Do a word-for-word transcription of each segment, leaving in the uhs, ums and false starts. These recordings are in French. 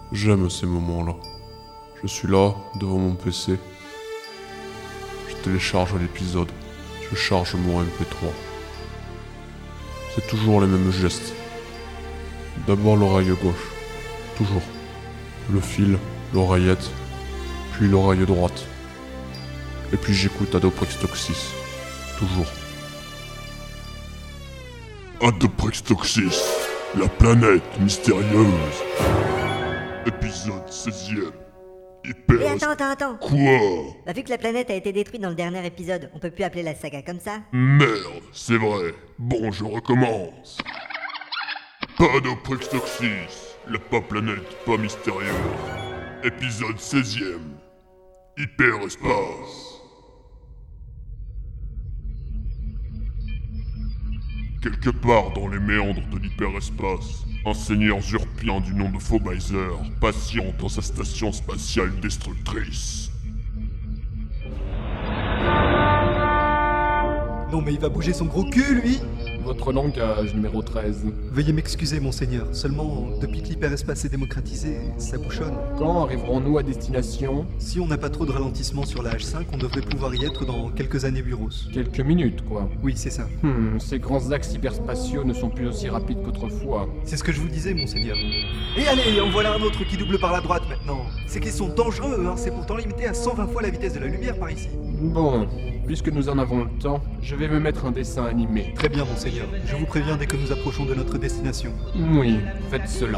J'aime ces moments-là. Je suis là, devant mon P C. Je télécharge l'épisode. Je charge mon M P trois. C'est toujours les mêmes gestes. D'abord l'oreille gauche. Toujours. Le fil, l'oreillette, puis l'oreille droite. Et puis j'écoute Adoprextoxis. Toujours. Adoprextoxis, la planète mystérieuse. Épisode seizième. Hyper... Et attends, attends, attends. Quoi? Bah, vu que la planète a été détruite dans le dernier épisode, on peut plus appeler la saga comme ça. Merde, c'est vrai. Bon, je recommence. Adoprextoxis, la pas planète pas mystérieuse. Épisode seizième. Hyperespace. Quelque part dans les méandres de l'hyperespace, un seigneur zurpien du nom de Phobizer patiente dans sa station spatiale destructrice. Non mais il va bouger son gros cul, lui! Votre langage, numéro treize. Veuillez m'excuser, monseigneur. Seulement, depuis que l'hyperespace est démocratisé, ça bouchonne. Quand arriverons-nous à destination? Si on n'a pas trop de ralentissement sur la H cinq, on devrait pouvoir y être dans quelques années bureaux. Quelques minutes, quoi. Oui, c'est ça. Hmm, ces grands axes hyperspatiaux ne sont plus aussi rapides qu'autrefois. C'est ce que je vous disais, monseigneur. Et allez, en voilà un autre qui double par la droite maintenant. C'est qu'ils sont dangereux, hein. C'est pourtant limité à cent vingt fois la vitesse de la lumière par ici. Bon, puisque nous en avons le temps, je vais me mettre un dessin animé. Très bien, monseigneur. Je vous préviens dès que nous approchons de notre destination. Oui, faites cela.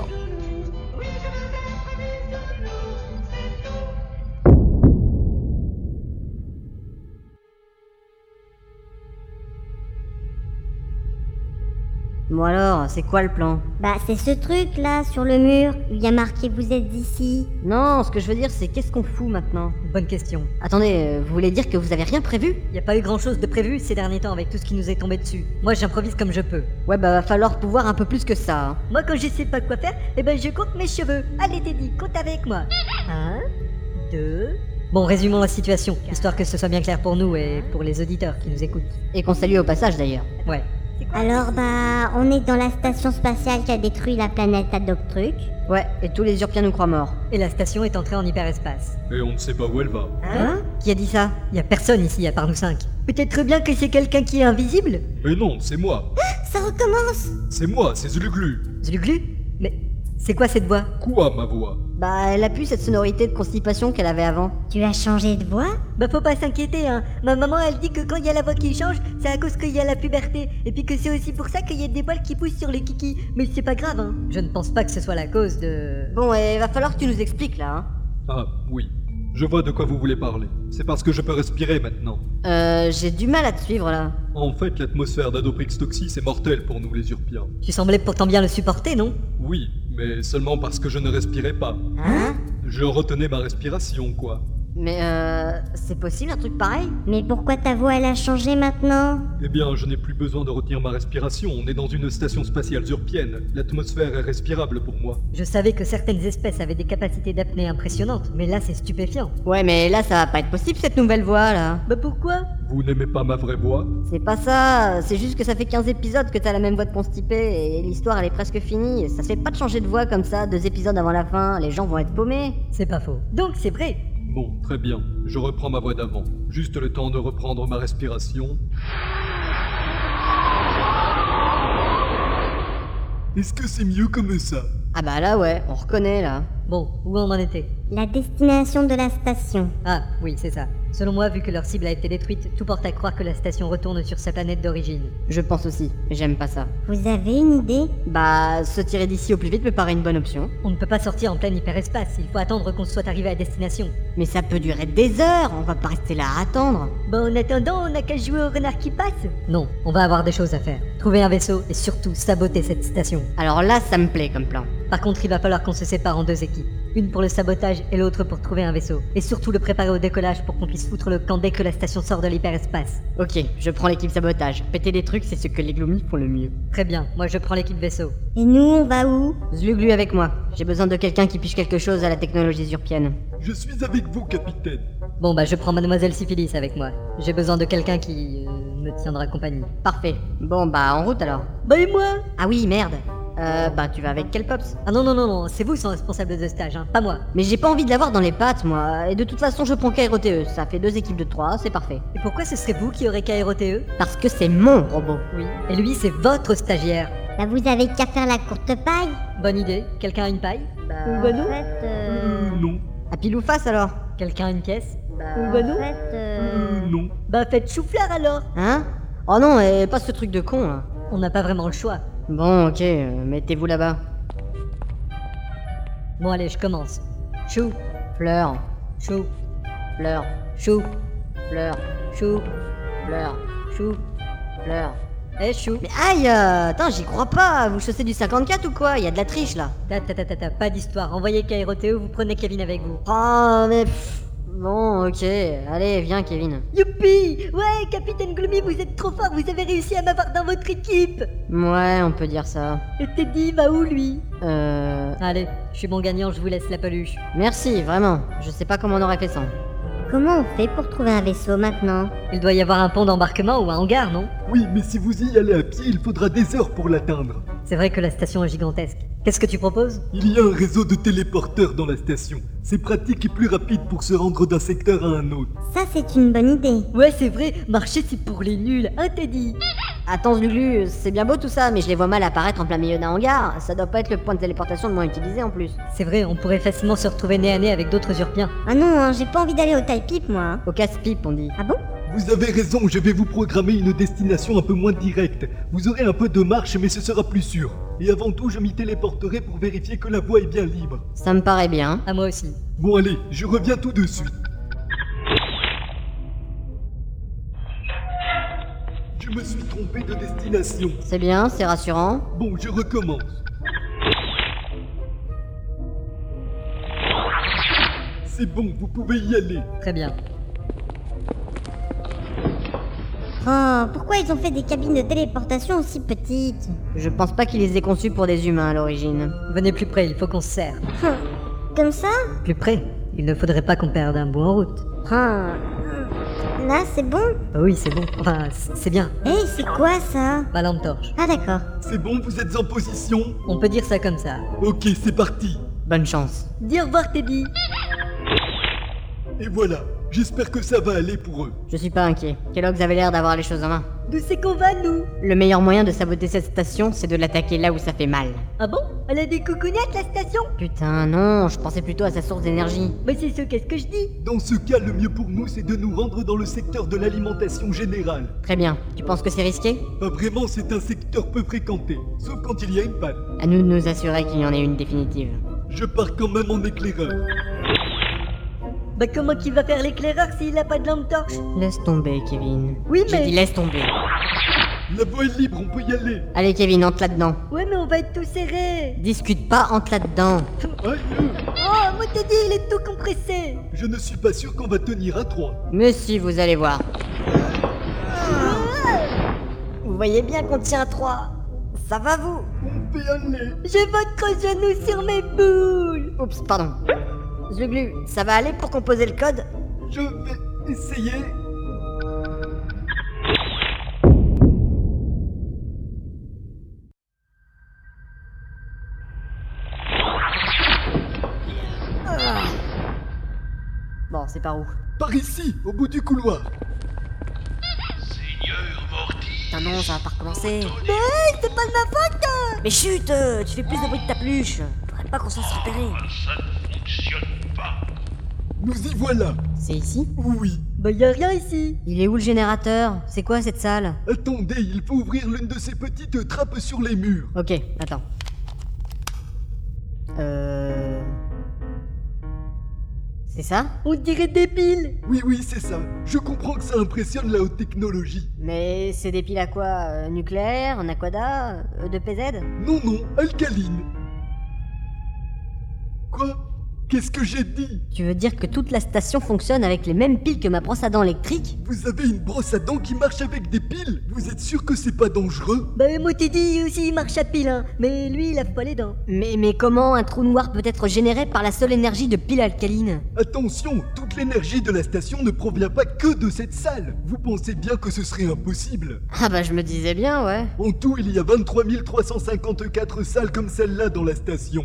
Bon alors, c'est quoi le plan? Bah c'est ce truc là sur le mur, il y a marqué vous êtes d'ici. Non, ce que je veux dire c'est qu'est-ce qu'on fout maintenant? Bonne question. Attendez, euh, vous voulez dire que vous avez rien prévu? Y a pas eu grand chose de prévu ces derniers temps avec tout ce qui nous est tombé dessus. Moi j'improvise comme je peux. Ouais bah va falloir pouvoir un peu plus que ça. Hein. Moi quand je sais pas quoi faire, eh ben je compte mes cheveux. Allez Teddy, compte avec moi. Un, deux... Bon, résumons la situation, histoire que ce soit bien clair pour nous et pour les auditeurs qui nous écoutent. Et qu'on salue au passage d'ailleurs. Ouais. Alors bah on est dans la station spatiale qui a détruit la planète Adoptruc. Ouais, et tous les Urpiens nous croient morts. Et la station est entrée en hyperespace. Et on ne sait pas où elle va. Hein? Qui a dit ça? Y a personne ici à part nous cinq. Peut-être bien que c'est quelqu'un qui est invisible? Mais non, c'est moi. Ça recommence. C'est moi, c'est Zluglu. Zluglu? Mais c'est quoi cette voix? Quoi ma voix? Bah elle a plus cette sonorité de constipation qu'elle avait avant. Tu as changé de voix? Bah faut pas s'inquiéter hein. Ma maman elle dit que quand il y a la voix qui change, c'est à cause qu'il y a la puberté. Et puis que c'est aussi pour ça qu'il y a des poils qui poussent sur les kikis. Mais c'est pas grave hein. Je ne pense pas que ce soit la cause de... Bon et va falloir que tu nous expliques là hein. Ah oui, je vois de quoi vous voulez parler. C'est parce que je peux respirer maintenant. Euh j'ai du mal à te suivre là. En fait l'atmosphère d'Adoprextoxis est mortelle pour nous les Urpiens. Tu semblais pourtant bien le supporter non? Oui, mais seulement parce que je ne respirais pas. Hein? Je retenais ma respiration, quoi. Mais euh... c'est possible un truc pareil? Mais pourquoi ta voix elle a changé maintenant? Eh bien, je n'ai plus besoin de retenir ma respiration. On est dans une station spatiale zurpienne. L'atmosphère est respirable pour moi. Je savais que certaines espèces avaient des capacités d'apnée impressionnantes, mais là c'est stupéfiant. Ouais, mais là ça va pas être possible cette nouvelle voix là. Bah pourquoi? Vous n'aimez pas ma vraie voix? C'est pas ça, c'est juste que ça fait quinze épisodes que t'as la même voix de constipé et l'histoire elle est presque finie. Ça se fait pas de changer de voix comme ça, deux épisodes avant la fin, les gens vont être paumés. C'est pas faux. Donc c'est vrai. Bon, très bien. Je reprends ma voix d'avant. Juste le temps de reprendre ma respiration. Est-ce que c'est mieux comme ça? Ah bah là ouais, on reconnaît là. Bon, où on en était? La destination de la station. Ah oui, c'est ça. Selon moi, vu que leur cible a été détruite, tout porte à croire que la station retourne sur sa planète d'origine. Je pense aussi, j'aime pas ça. Vous avez une idée? Bah, se tirer d'ici au plus vite me paraît une bonne option. On ne peut pas sortir en plein hyperespace, il faut attendre qu'on soit arrivé à destination. Mais ça peut durer des heures, on va pas rester là à attendre. Bah en attendant, on n'a qu'à jouer au renard qui passe. Non, on va avoir des choses à faire. Trouver un vaisseau et surtout saboter cette station. Alors là, ça me plaît comme plan. Par contre, il va falloir qu'on se sépare en deux équipes. Une pour le sabotage et l'autre pour trouver un vaisseau. Et surtout le préparer au décollage pour qu'on puisse foutre le camp dès que la station sort de l'hyperespace. Ok, je prends l'équipe sabotage. Péter des trucs, c'est ce que les gloomies font le mieux. Très bien, moi je prends l'équipe vaisseau. Et nous, on va où? Zluglu avec moi. J'ai besoin de quelqu'un qui piche quelque chose à la technologie zurpienne. Je suis avec vous, capitaine. Bon bah je prends Mademoiselle Syphilis avec moi. J'ai besoin de quelqu'un qui... Euh, me tiendra compagnie. Parfait. Bon bah en route alors. Bah et moi? Ah oui, merde. Euh, bah tu vas avec Kelpops. Ah non, non, non, non, c'est vous son responsable de stage, hein, pas moi. Mais j'ai pas envie de l'avoir dans les pattes, moi. Et de toute façon, je prends K R O T E. Ça fait deux équipes de trois, c'est parfait. Et pourquoi ce serait vous qui aurez K R O T E? Parce que c'est mon robot. Oui. Et lui, c'est votre stagiaire. Bah vous avez qu'à faire la courte paille. Bonne idée. Quelqu'un a une paille? Bah, Ou bah non. En fait, euh... Euh, non. À pile ou face alors? Quelqu'un a une caisse? Bah, Ou bah non. En fait, euh... Euh, non. Bah faites chou-fleur alors. Hein? Oh non, et pas ce truc de con, là. On n'a pas vraiment le choix. Bon, ok, euh, mettez-vous là-bas. Bon allez, je commence. Chou, Fleur, chou, fleur, chou, fleur, chou, fleur, chou. fleur. Eh chou. Mais aïe, euh, attends, j'y crois pas. Vous chaussez du cinquante-quatre ou quoi? Y a de la triche, là. Ta ta ta ta ta, pas d'histoire. Envoyez K R O T E, vous prenez Kevin avec vous. Oh, mais pff, bon, ok. Allez, viens, Kevin. Youpi! Ouais, Capitaine Gloomy, vous êtes trop fort, vous avez réussi à m'avoir dans votre équipe! Ouais, on peut dire ça. Et Teddy va où lui? Euh... Allez, je suis bon gagnant, je vous laisse la peluche. Merci, vraiment. Je sais pas comment on aurait fait sans. comment on fait pour trouver un vaisseau maintenant? Il doit y avoir un pont d'embarquement ou un hangar, non? Oui, mais si vous y allez à pied, il faudra des heures pour l'atteindre. C'est vrai que la station est gigantesque. Qu'est-ce que tu proposes? Il y a un réseau de téléporteurs dans la station. C'est pratique et plus rapide pour se rendre d'un secteur à un autre. Ça c'est une bonne idée. Ouais, c'est vrai, marcher c'est pour les nuls, hein Teddy? Attends, Zluglu, c'est bien beau tout ça, mais je les vois mal apparaître en plein milieu d'un hangar. Ça doit pas être le point de téléportation le moins utilisé en plus. C'est vrai, on pourrait facilement se retrouver nez à nez avec d'autres Urpiens. Ah non, hein, j'ai pas envie d'aller au taille pipe moi. hein. Au casse-pipe, on dit. Ah bon? Vous avez raison, je vais vous programmer une destination un peu moins directe. Vous aurez un peu de marche, mais ce sera plus sûr. Et avant tout, je m'y téléporterai pour vérifier que la voie est bien libre. Ça me paraît bien. À moi aussi. Bon allez, je reviens tout de suite. Je me suis trompé de destination. C'est bien, c'est rassurant. Bon, je recommence. C'est bon, vous pouvez y aller. Très bien. Oh, pourquoi ils ont fait des cabines de téléportation aussi petites? Je pense pas qu'ils les aient conçus pour des humains à l'origine. Venez plus près, il faut qu'on se serre. Hum, Comme ça? Plus près? Il ne faudrait pas qu'on perde un bout en route. Ah, là c'est bon? Ah oui, c'est bon. Enfin, c- c'est bien. Hey, c'est quoi ça? Pas lampe torche. Ah d'accord. C'est bon, vous êtes en position? On peut dire ça comme ça. Ok, c'est parti. Bonne chance. Dis au revoir Teddy. Et voilà, j'espère que ça va aller pour eux. Je suis pas inquiet. Kellogg's avait l'air d'avoir les choses en main. D'où c'est qu'on va nous? Le meilleur moyen de saboter cette station, c'est de l'attaquer là où ça fait mal. Ah bon? Elle a des coucougnettes la station? Putain, non, je pensais plutôt à sa source d'énergie. Mais c'est ce qu'est-ce que je dis? Dans ce cas, le mieux pour nous, c'est de nous rendre dans le secteur de l'alimentation générale. Très bien. Tu penses que c'est risqué? Pas vraiment, c'est un secteur peu fréquenté, sauf quand il y a une panne. À nous de nous assurer qu'il y en ait une définitive. Je pars quand même en éclaireur. Bah comment qu'il va faire l'éclaireur s'il a pas de lampe torche? Laisse tomber, Kevin. Oui J'ai mais... dit laisse tomber. La voie est libre, on peut y aller. Allez, Kevin, entre là-dedans. Ouais mais on va être tout serré. Discute pas, entre là-dedans. Aïe, euh, Oh, moi Teddy, il est tout compressé. je ne suis pas sûr qu'on va tenir à trois. Mais si, vous allez voir. Vous voyez bien qu'on tient à trois. Ça va, vous? On peut y aller. J'ai votre genou sur mes boules. Oups, pardon. Zluglu, ça va aller pour composer le code? Je vais essayer. Bon, c'est par où? Par ici, au bout du couloir. Putain non, ça va pas recommencer. Mais c'est pas de ma faute. Mais chut, euh, tu fais plus de bruit que ta pluche. Faudrait pas qu'on se fasse repérer. Ça ne fonctionne pas. Nous y voilà. C'est ici? Oui. Bah y a rien ici. Il est où le générateur? C'est quoi cette salle? Attendez, il faut ouvrir l'une de ces petites trappes sur les murs. Ok, attends. Euh... C'est ça? On dirait des piles. Oui, oui, c'est ça. Je comprends que ça impressionne la haute technologie. Mais c'est des piles à quoi? euh, Nucléaire? En aquada? E deux P Z? Non, non, alcaline. Quoi? Qu'est-ce que j'ai dit? Tu veux dire que toute la station fonctionne avec les mêmes piles que ma brosse à dents électrique? Vous avez une brosse à dents qui marche avec des piles? Vous êtes sûr que c'est pas dangereux? Bah moi t'ai dit aussi il marche à pile, hein. Mais lui il lave pas les dents. Mais, mais comment un trou noir peut être généré par la seule énergie de piles alcalines? Attention, toute l'énergie de la station ne provient pas que de cette salle. Vous pensez bien que ce serait impossible? Ah bah je me disais bien, ouais. En tout, il y a vingt-trois mille trois cent cinquante-quatre salles comme celle-là dans la station.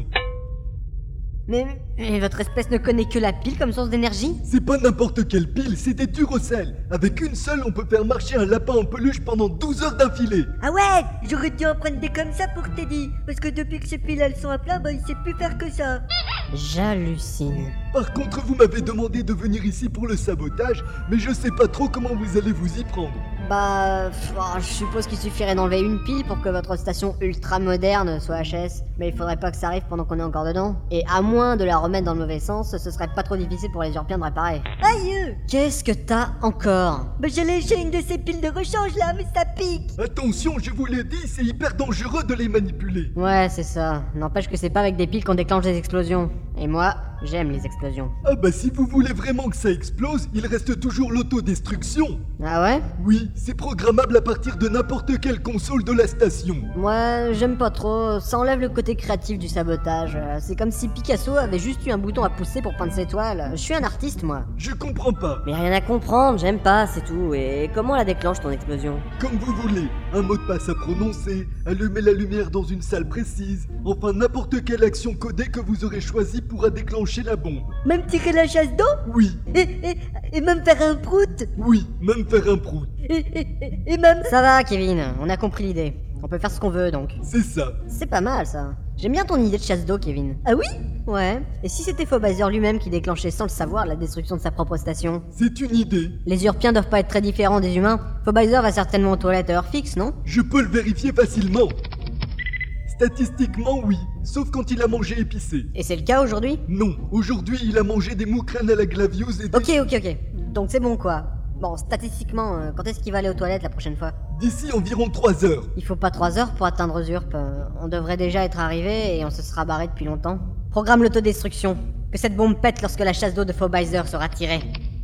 Mais, mais votre espèce ne connaît que la pile comme source d'énergie? C'est pas n'importe quelle pile, c'est des Durocell. Avec une seule, on peut faire marcher un lapin en peluche pendant douze heures d'affilée. Ah ouais, j'aurais dû en prendre des comme ça pour Teddy. Parce que depuis que ces piles elles sont à plat, bah il sait plus faire que ça. J'hallucine. Par contre, vous m'avez demandé de venir ici pour le sabotage, mais je sais pas trop comment vous allez vous y prendre. Bah, pff, oh, je suppose qu'il suffirait d'enlever une pile pour que votre station ultra moderne soit H S. Mais il faudrait pas que ça arrive pendant qu'on est encore dedans. Et à moins de la remettre dans le mauvais sens, ce serait pas trop difficile pour les Urpiens de réparer. Aïe. Qu'est-ce que t'as encore? Bah j'ai léché une de ces piles de rechange là, mais ça pique. Attention, je vous l'ai dit, c'est hyper dangereux de les manipuler. Ouais, c'est ça. N'empêche que c'est pas avec des piles qu'on déclenche des explosions. Et moi, j'aime les explosions. Ah bah si vous voulez vraiment que ça explose, il reste toujours l'autodestruction. Ah ouais? Oui, c'est programmable à partir de n'importe quelle console de la station. Moi, j'aime pas trop. Ça enlève le côté créatif du sabotage. Euh, C'est comme si Picasso avait juste eu un bouton à pousser pour peindre ses toiles. Je suis un artiste, moi. Je comprends pas. Mais rien à comprendre, j'aime pas, c'est tout. Et comment la déclenche ton explosion? Comme vous voulez, un mot de passe à prononcer, allumer la lumière dans une salle précise, enfin n'importe quelle action codée que vous aurez choisie pourra déclencher la bombe. Même tirer la chasse d'eau. Oui, Et, et, et même faire un prout. oui, même faire un prout. Et, et, et même... Ça va, Kevin, on a compris l'idée. On peut faire ce qu'on veut, donc. C'est ça. C'est pas mal, ça. J'aime bien ton idée de chasse d'eau, Kevin. Ah oui? Ouais. Et si c'était Phobizer lui-même qui déclenchait sans le savoir la destruction de sa propre station? C'est une idée. Les Urpiens doivent pas être très différents des humains. Phobizer va certainement aux toilettes à heure fixe, non? Je peux le vérifier facilement. Statistiquement, oui, sauf quand il a mangé épicé. Et c'est le cas aujourd'hui? Non, aujourd'hui il a mangé des moukrans à la glavieuse et des... Ok, ok, ok. Donc c'est bon, quoi. Bon, statistiquement, euh, quand est-ce qu'il va aller aux toilettes la prochaine fois? D'ici environ trois heures. Il faut pas trois heures pour atteindre Zurp. Euh, on devrait déjà être arrivé et on se sera barré depuis longtemps. Programme l'autodestruction. Que cette bombe pète lorsque la chasse d'eau de Phobizer sera tirée.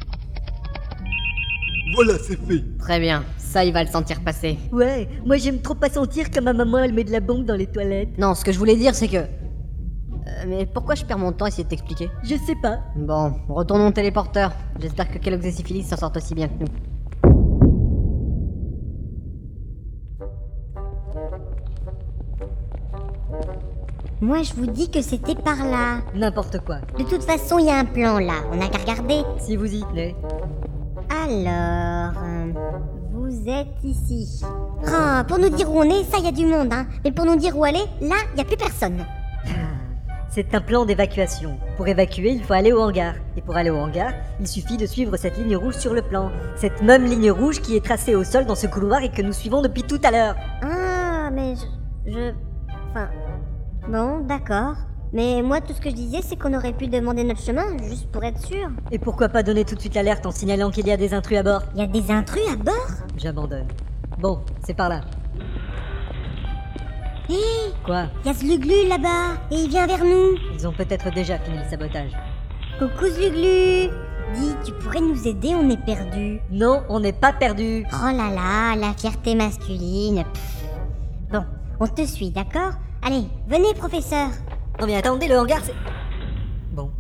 Voilà, c'est fait. Très bien, ça il va le sentir passer. Ouais, moi j'aime trop pas sentir que ma maman elle met de la bombe dans les toilettes. Non, ce que je voulais dire c'est que... Euh, mais pourquoi je perds mon temps à essayer de t'expliquer? Je sais pas. Bon, retournons au téléporteur. J'espère que Kellogg's et Syphilis s'en sortent aussi bien que nous. Moi, je vous dis que c'était par là. N'importe quoi. De toute façon, il y a un plan là. On n'a qu'à regarder. Si vous y tenez. Alors, euh, vous êtes ici. Ah, pour nous dire où on est, ça, il y a du monde, hein. Mais pour nous dire où aller, là, il n'y a plus personne. C'est un plan d'évacuation. Pour évacuer, il faut aller au hangar. Et pour aller au hangar, il suffit de suivre cette ligne rouge sur le plan. Cette même ligne rouge qui est tracée au sol dans ce couloir et que nous suivons depuis tout à l'heure. Ah, mais je... je... Enfin... Bon, d'accord. Mais moi, tout ce que je disais, c'est qu'on aurait pu demander notre chemin, juste pour être sûr. Et pourquoi pas donner tout de suite l'alerte en signalant qu'il y a des intrus à bord? Il y a des intrus à bord? J'abandonne. Bon, c'est par là. Hé, Quoi? il y a Zluglu là-bas, et il vient vers nous. Ils ont peut-être déjà fini le sabotage. Coucou Zluglu. Dis, tu pourrais nous aider, on est perdus. Non, on n'est pas perdus. Oh là là, la fierté masculine. Pff. Bon, on te suit, d'accord? Allez, venez, professeur. Non mais attendez, le hangar c'est... Bon.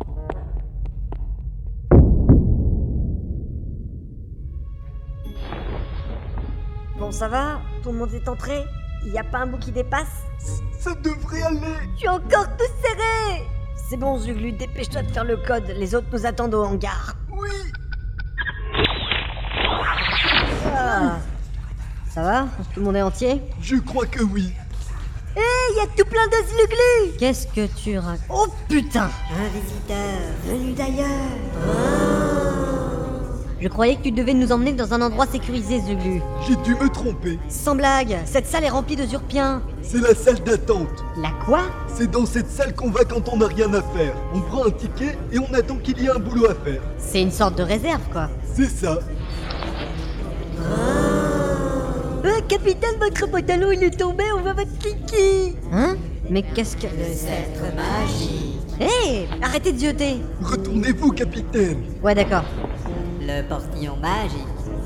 Bon, ça va? Tout le monde est entré? Il y a pas un bout qui dépasse? Ça devrait aller. Je suis encore tout serré. C'est bon, Zuglu, dépêche-toi de faire le code. Les autres nous attendent au hangar. Oui. Ah. Ça va? Tout le monde est entier? Je crois que oui. Hé, il y a tout plein de Zluglu. Qu'est-ce que tu racontes? Oh putain! Un visiteur venu d'ailleurs. Je croyais que tu devais nous emmener dans un endroit sécurisé, Zuglu. J'ai dû me tromper. Sans blague, cette salle est remplie de Zurpiens. C'est la salle d'attente. La quoi? C'est dans cette salle qu'on va quand on n'a rien à faire. On prend un ticket et on attend qu'il y ait un boulot à faire. C'est une sorte de réserve, quoi. C'est ça. Ah, capitaine, votre pantalon il est tombé, on va votre kiki. Hein? Mais qu'est-ce que... Le sceptre magique. Hé, arrêtez de zioter. Retournez-vous, capitaine. Ouais, d'accord. Le portillon magique.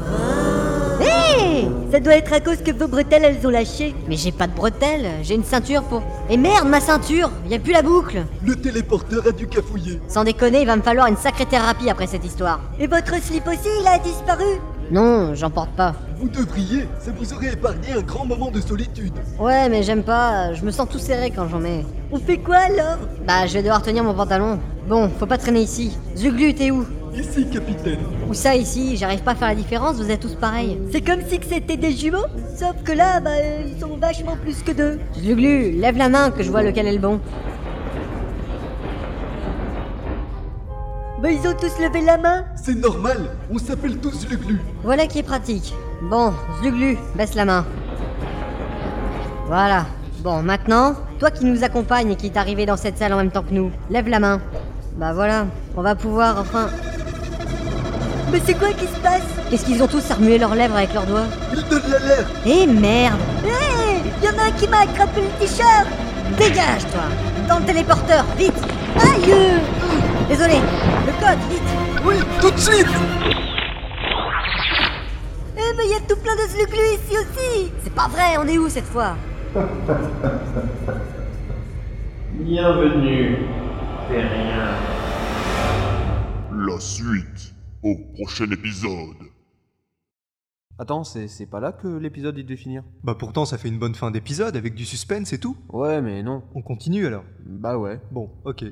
Hé, Ça doit être à cause que vos bretelles elles ont lâché. mais j'ai pas de bretelles, j'ai une ceinture pour... Et merde, ma ceinture, y a plus la boucle. Le téléporteur a dû cafouiller. Sans déconner, il va me falloir une sacrée thérapie après cette histoire. Et votre slip aussi il a disparu. Non, j'en porte pas. Vous devriez, ça vous aurait épargné un grand moment de solitude. Ouais, mais j'aime pas, je me sens tout serré quand j'en mets. On fait quoi alors? Bah, je vais devoir tenir mon pantalon. Bon, faut pas traîner ici. Zuglu, t'es où? Ici, capitaine. Où ça, ici? J'arrive pas à faire la différence, vous êtes tous pareils. C'est comme si que c'était des jumeaux, sauf que là, bah, euh, ils sont vachement plus que deux. Zuglu, lève la main que je vois lequel est le bon. Bah, ils ont tous levé la main. C'est normal, on s'appelle tous Luglu. Voilà qui est pratique. Bon, Zuglu, baisse la main. Voilà. Bon, maintenant, toi qui nous accompagne et qui est arrivé dans cette salle en même temps que nous, lève la main. Bah voilà, on va pouvoir enfin... Mais c'est quoi qui se passe? Qu'est-ce qu'ils ont tous à remuer leurs lèvres avec leurs doigts? Il donne l'alerte. Eh merde! Hé, y en a un qui m'a attrapé le t-shirt. Dégage, toi! Dans le téléporteur, vite! Aïe. Désolé, le code, vite! Oui, tout de suite. Eh mais y a tout plein de zluglu ici aussi. C'est pas vrai, on est où cette fois? Bienvenue, Terrien. La suite au prochain épisode. Attends, c'est c'est pas là que l'épisode il devait finir? Bah pourtant ça fait une bonne fin d'épisode avec du suspense et tout. Ouais, mais non. On continue alors. Bah ouais. Bon, ok.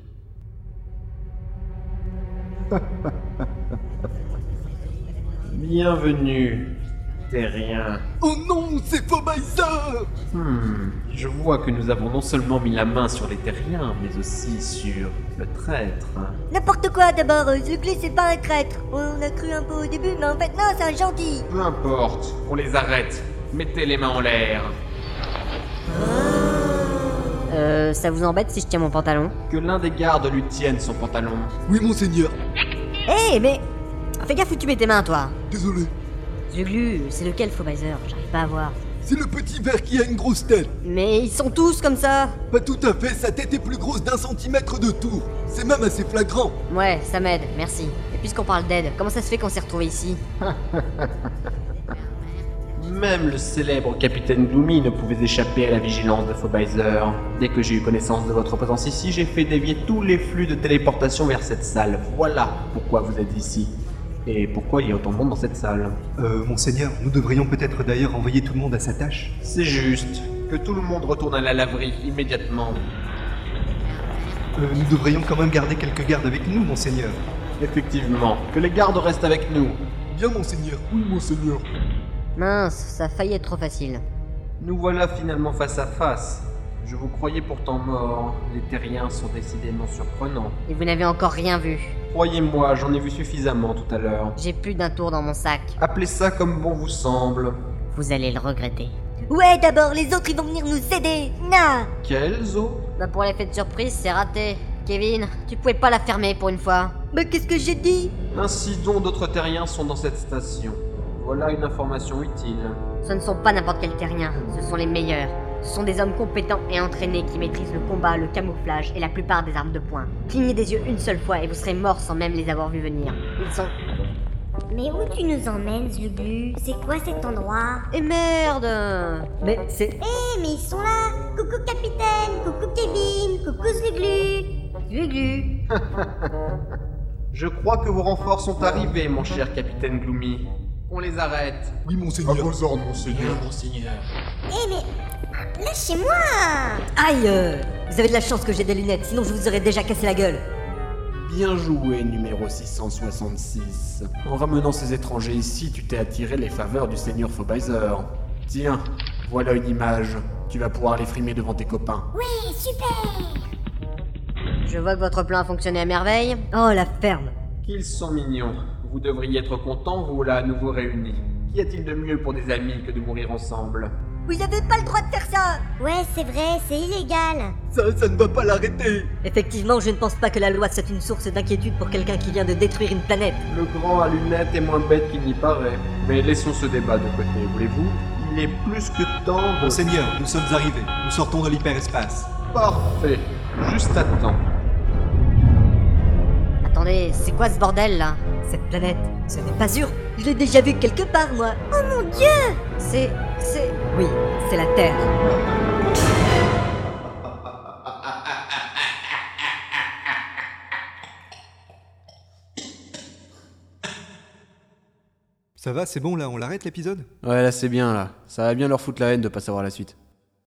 Bienvenue, Terrien. Oh non, c'est Fobizer. Hmm, je vois que nous avons non seulement mis la main sur les Terriens, mais aussi sur le traître. N'importe quoi d'abord, euh, zluglu c'est pas un traître. On a cru un peu au début, mais en fait non, c'est un gentil. Peu importe, on les arrête. Mettez les mains en l'air. Euh, ça vous embête si je tiens mon pantalon? Que l'un des gardes lui tienne son pantalon. Oui, monseigneur. Hé, mais... Fais gaffe où tu mets tes mains, toi. Désolé. Zuglu, c'est lequel, Fobizer? J'arrive pas à voir. C'est le petit vert qui a une grosse tête. Mais ils sont tous comme ça. Pas tout à fait, sa tête est plus grosse d'un centimètre de tour. C'est même assez flagrant. Ouais, ça m'aide, merci. Et puisqu'on parle d'aide, comment ça se fait qu'on s'est retrouvés ici? Même le célèbre capitaine Gloomy ne pouvait échapper à la vigilance de Fobizer. Dès que j'ai eu connaissance de votre présence ici, j'ai fait dévier tous les flux de téléportation vers cette salle. Voilà pourquoi vous êtes ici. Et pourquoi il y a autant de monde dans cette salle. Euh, monseigneur, nous devrions peut-être d'ailleurs envoyer tout le monde à sa tâche. C'est juste. Que tout le monde retourne à la laverie immédiatement. Euh, nous devrions quand même garder quelques gardes avec nous, monseigneur. Effectivement. Que les gardes restent avec nous. Bien, monseigneur. Oui, monseigneur. Mince, ça a failli être trop facile. Nous voilà finalement face à face. Je vous croyais pourtant mort. Les Terriens sont décidément surprenants. Et vous n'avez encore rien vu. Croyez-moi, j'en ai vu suffisamment tout à l'heure. J'ai plus d'un tour dans mon sac. Appelez ça comme bon vous semble. Vous allez le regretter. Ouais, d'abord les autres ils vont venir nous aider. Nah. Quels autres? Bah pour l'effet de surprise, c'est raté. Kevin, tu pouvais pas la fermer pour une fois. Mais qu'est-ce que j'ai dit? Ainsi donc d'autres Terriens sont dans cette station. Voilà une information utile. Ce ne sont pas n'importe quels terriens, ce sont les meilleurs. Ce sont des hommes compétents et entraînés qui maîtrisent le combat, le camouflage et la plupart des armes de poing. Clignez des yeux une seule fois et vous serez morts sans même les avoir vus venir. Ils sont... Mais où tu nous emmènes, Zluglu? C'est quoi cet endroit? Et merde! Mais c'est... Eh, mais ils sont là! Coucou capitaine, coucou Kevin, coucou Zluglu! Zluglu! Je crois que vos renforts sont arrivés, mon cher capitaine Gloomy. On les arrête. Oui, monseigneur. À vos ordres, monseigneur. monseigneur. Eh, mais... Lâchez-moi! Aïe euh, vous avez de la chance que j'ai des lunettes, sinon je vous aurais déjà cassé la gueule. Bien joué, numéro six cent soixante-six. En ramenant ces étrangers ici, tu t'es attiré les faveurs du seigneur Fobizer. Tiens, voilà une image. Tu vas pouvoir les frimer devant tes copains. Ouais, super! Je vois que votre plan a fonctionné à merveille. Oh la ferme. Qu'ils sont mignons. Vous devriez être contents, vous voilà à nouveau réunis. Qu'y a-t-il de mieux pour des amis que de mourir ensemble? Vous avez pas le droit de faire ça. Ouais, c'est vrai, c'est illégal. Ça, ça ne va pas l'arrêter. Effectivement, je ne pense pas que la loi soit une source d'inquiétude pour quelqu'un qui vient de détruire une planète. Le grand à lunettes est moins bête qu'il n'y paraît. Mais laissons ce débat de côté, voulez-vous? Il est plus que temps de... Monseigneur, nous sommes arrivés. Nous sortons de l'hyperespace. Parfait. Juste à temps. Attendez, c'est quoi ce bordel là? Cette planète, ce n'est pas sûr. Je l'ai déjà vue quelque part, moi. Oh mon dieu! C'est... c'est... Oui, c'est la Terre. Ça va, c'est bon là, on l'arrête l'épisode? Ouais, là c'est bien là. Ça va bien leur foutre la haine de pas savoir la suite.